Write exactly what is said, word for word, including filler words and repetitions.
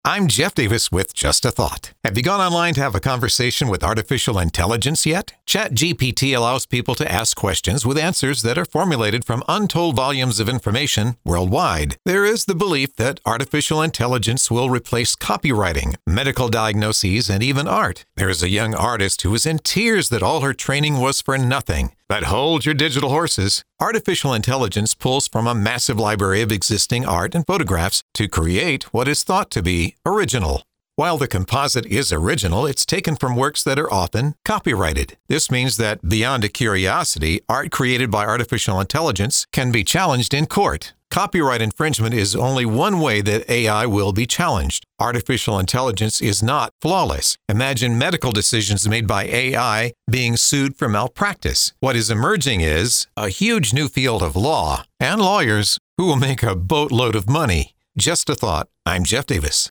I'm Jeff Davis with Just a Thought. Have you gone online to have a conversation with artificial intelligence yet? ChatGPT allows people to ask questions with answers that are formulated from untold volumes of information worldwide. There is the belief that artificial intelligence will replace copywriting, medical diagnoses, and even art. There is a young artist who is in tears that all her training was for nothing. But hold your digital horses. Artificial intelligence pulls from a massive library of existing art and photographs to create what is thought to be original. While the composite is original, it's taken from works that are often copyrighted. This means that beyond a curiosity, art created by artificial intelligence can be challenged in court. Copyright infringement is only one way that A I will be challenged. Artificial intelligence is not flawless. Imagine medical decisions made by A I being sued for malpractice. What is emerging is a huge new field of law and lawyers who will make a boatload of money. Just a thought. I'm Jeff Davis.